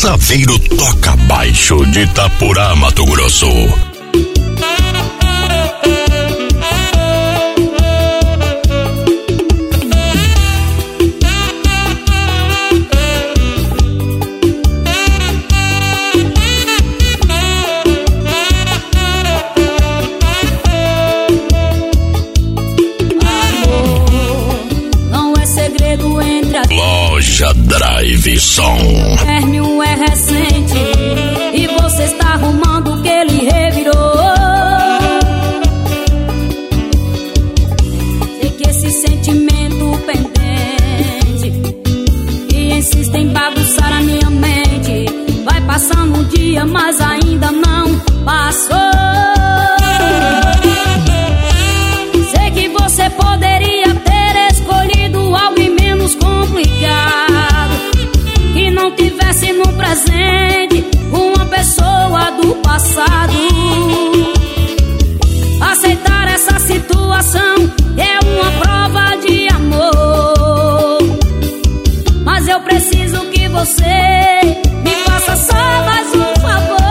Saveiro Toca Baixo de Itapurá, Mato Grosso. Drive Som. O término é recente e você está arrumando o que ele revirou. Sei que esse sentimento pendente e insiste em bagunçar a minha mente. Vai passando um dia, mas ainda não passou. Sei que você poderia ter escolhido alguém menos complicado, que não tivesse no presente uma pessoa do passado. Aceitar essa situação é uma prova de amor, mas eu preciso que você me faça só mais um favor.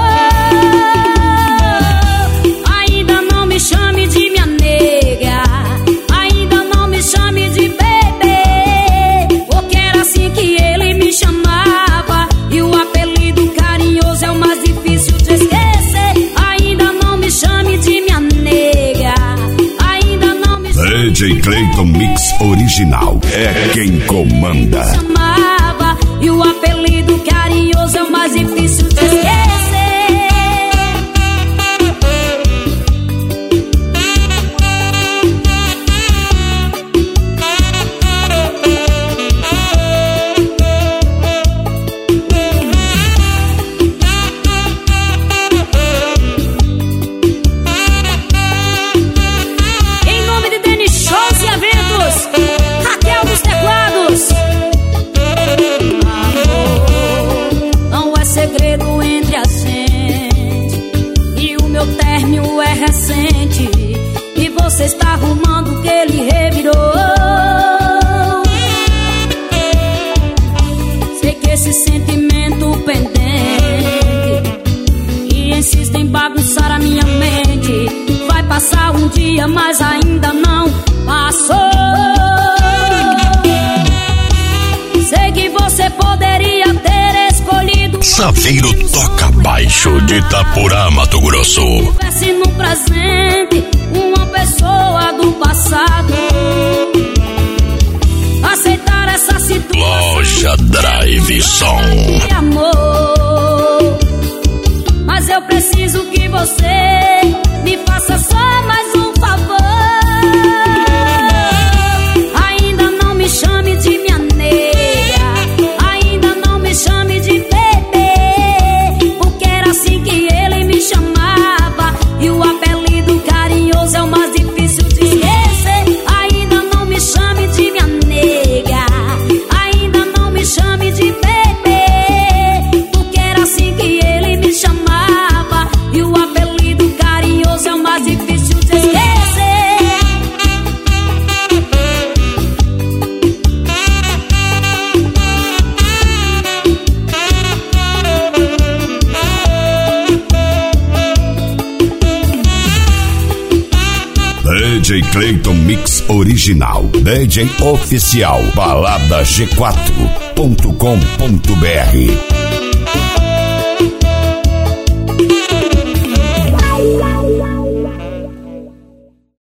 Ainda não me chame de minha nega, ainda não me chame de bebê, porque era assim que ele me chamava, e o apelido carinhoso é o mais difícil de esquecer. Ainda não me chame de minha nega, ainda não me chame DJ Clayton Mix Original é quem comanda. Chamava, e o apelido carinhoso é o mais difícil de esquecer. Recente, e você está arrumando o que ele revirou. Sei que esse sentimento pendente e insiste em bagunçar a minha mente. Vai passar um dia, mas ainda não passou. Sei que você poderia ter escolhido Saveiro Toca Baixo de Itapurá, Mato Grosso. Tivesse no presente uma pessoa do passado. Aceitar essa situação. Loja Drive Som. Amor, mas eu preciso que você me faça só mais um favor. Ainda não me chame de minha nega, ainda não me chame de bebê, porque era assim que ele me chamava, e o apelido carinhoso é o mais difícil de esquecer. Ainda não me chame de minha nega, ainda não me chame de bebê, porque era assim que ele me chamava, e o apelido carinhoso é o mais difícil de esquecer. DJ Clayton Mix Original, DJ Oficial, balada G4.com.br.